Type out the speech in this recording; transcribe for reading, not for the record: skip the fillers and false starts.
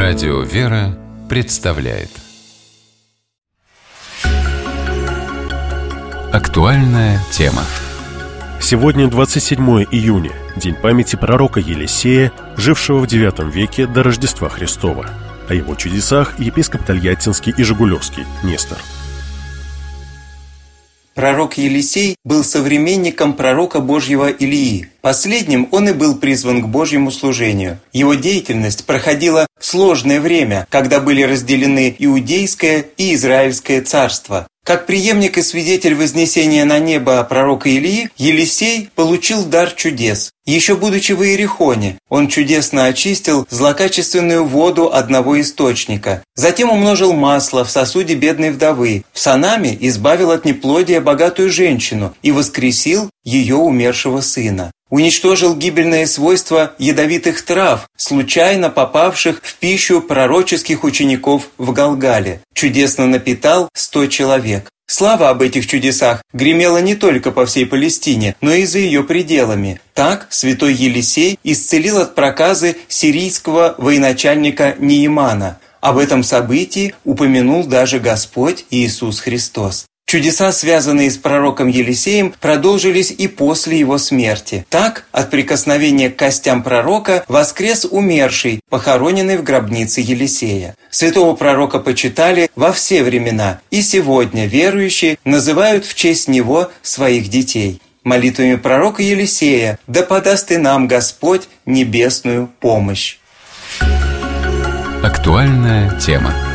Радио «Вера» представляет актуальная тема. Сегодня 27 июня, день памяти пророка Елисея, жившего в IX веке до Рождества Христова. О его чудесах епископ Тольяттинский и Жигулевский Нестор. Пророк Елисей был современником пророка Божьего Илии. Последним он и был призван к Божьему служению. Его деятельность проходила в сложное время, когда были разделены Иудейское и Израильское царство. Как преемник и свидетель вознесения на небо пророка Илии, Елисей получил дар чудес. Еще будучи в Иерихоне, он чудесно очистил злокачественную воду одного источника. Затем умножил масло в сосуде бедной вдовы. В Санаме избавил от неплодия богатую женщину и воскресил ее умершего сына. Уничтожил гибельные свойства ядовитых трав, случайно попавших в пищу пророческих учеников в Галгале. Чудесно напитал 100 человек. Слава об этих чудесах гремела не только по всей Палестине, но и за ее пределами. Так святой Елисей исцелил от проказы сирийского военачальника Неемана. Об этом событии упомянул даже Господь Иисус Христос. Чудеса, связанные с пророком Елисеем, продолжились и после его смерти. Так, от прикосновения к костям пророка воскрес умерший, похороненный в гробнице Елисея. Святого пророка почитали во все времена, и сегодня верующие называют в честь него своих детей. Молитвами пророка Елисея да подаст и нам Господь небесную помощь. Актуальная тема.